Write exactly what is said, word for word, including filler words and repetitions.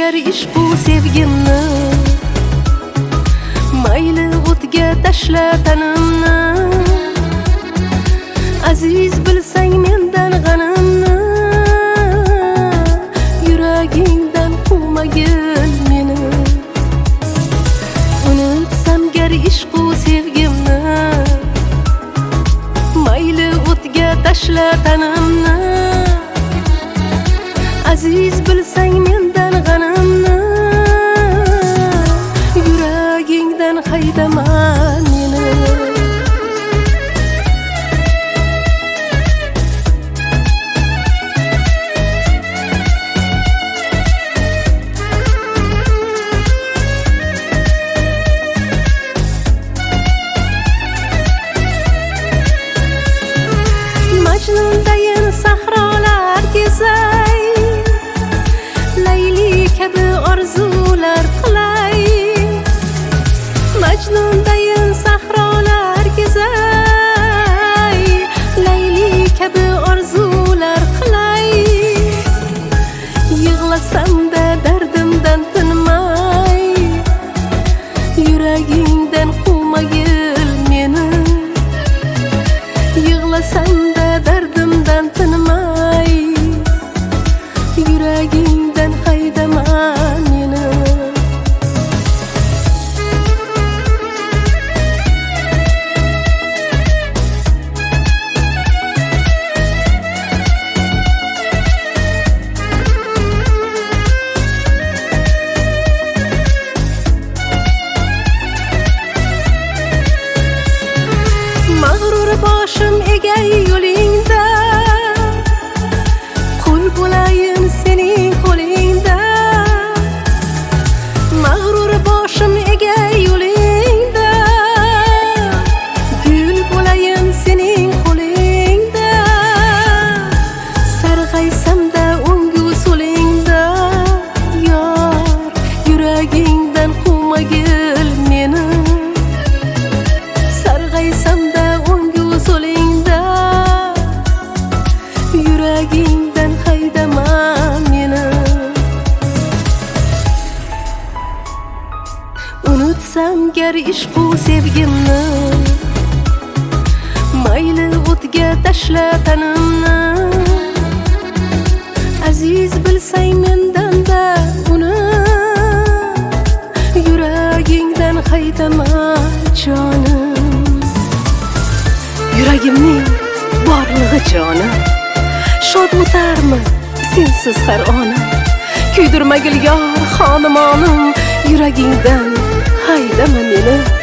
gar ishqu sevgimni, mayli o'tga tashla tanimni. Aziz bilsang mendan g'animni, yuragingdan quvmagil meni. Unutsam gar ishqu sevgimni, mayli o'tga tashla tanimni. Aziz bilsang mendan g'animni, yuragingdan haydama meni. Majnundayin sahrolar kezay, Layli kabi orzular qilay. Majnundayin sahrolar kezay, Layli kabi orzular qilay. Yig'lasam-da dardimdan tinmay, yuragingdan quvmagil meni. Yig'lasam-da dardimdan tinmay, yuragingdan haydama meni. Mag'rur boshim egay yo'lingda, qul bo'layin sening qo'lingda. Mag'rur boshim egay yo'lingda, gul bo'layin sening qo'lingda. Sarg'aysam-da o'ngu so'lingda, yor yuragingdan quvmagil meni. Sarg'aysam-da o'ngu so'lingda, yuragingdan haydama meni. Unutsam gar ishqu sevgimni, mayli o'tga tashla tanimni. Aziz bilsang mendan-da uni, yuragingdan haydama jonim. Yuragimning borlig'i jonim, shod o'tarmi sensiz har onim. Kuydirmagil yor xonimonim, yuragingdan haydama meni.